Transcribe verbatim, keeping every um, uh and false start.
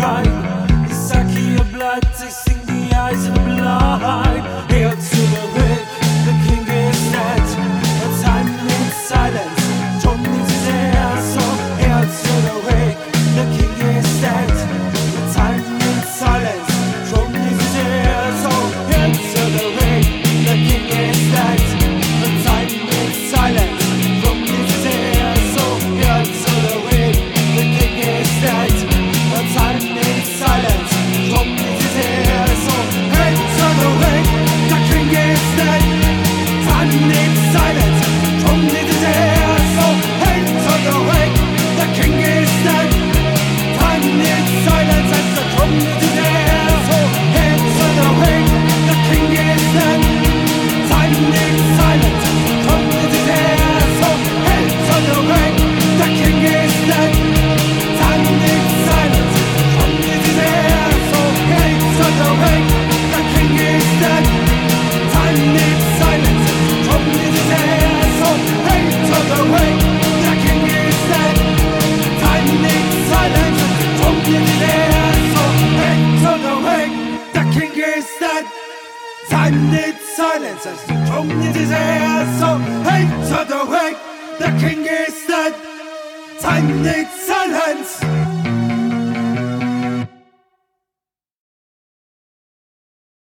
right. The Saki of blood, tasting the eyes of the blind. Hail to the wick, the king is dead. A time in silence, Tom needs his answer. Hail to the wick, the king is dead. A time in silence, Tom needs his answer. Hail to the wick, the king is dead. A time in silence, Tom needs his answer. Hail to the wick, the king is dead. A time in silence, Tom needs his answer. Hail to the wick, the king is dead. Time in silence, Tom needs his answer. Hail to the wick, the king is dead. Time in silence, as the drum needs his answer. Hail to the wick, the king is dead. Time in silence, Tom needs his answer. Hail to the wick, the king is dead. Time in silence, Tom needs his answer. Hail to the wick, the king is dead. Time in silence, Tom needs his answer. Hail to the wick, the king is dead. Time in silence, Tom needs his answer. Hail to the wick, the king is dead. Time needs silence as the drum needs his answer. Hail to the wick, the king is dead. Time needs silence